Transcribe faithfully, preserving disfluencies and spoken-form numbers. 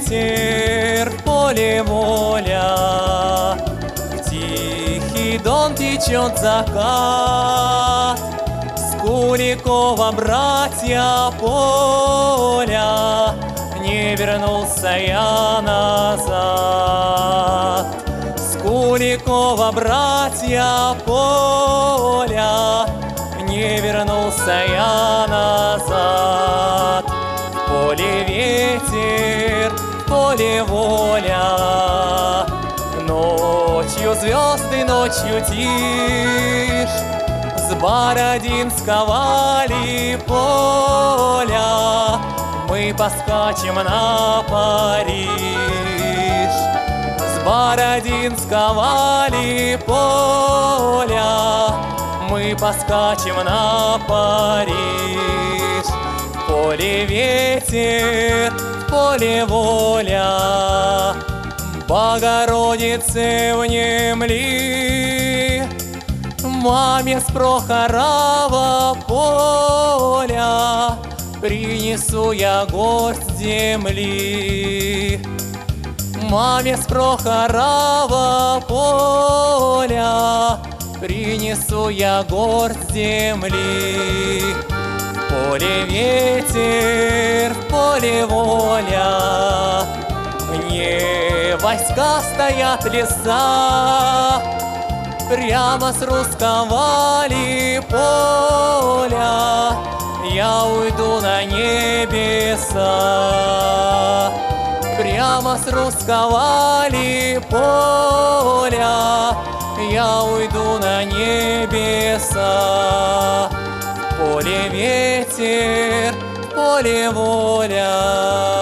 ветер, в поле воля, в тихий дом течет закат. С Куликова, братья, поля, не вернулся я назад. С Куликова, братья, поля, не вернулся я назад. В поле ветер, в поле воля, ночью звезды, ночью тишь. С Бородинского ли поля мы поскачем на Париж. С Бородинского ли поля мы поскачем на Париж. В поле ветер, в поле воля, Богородице внемли. Маме с Прохорова поля принесу я горсть земли. Маме с Прохорова поля принесу я горсть земли. В поле ветер, в поле воля, не войска стоят леса. Прямо с русского ли поля я уйду на небеса. Прямо с русского ли поля я уйду на небеса. В поле ветер, в поле воля.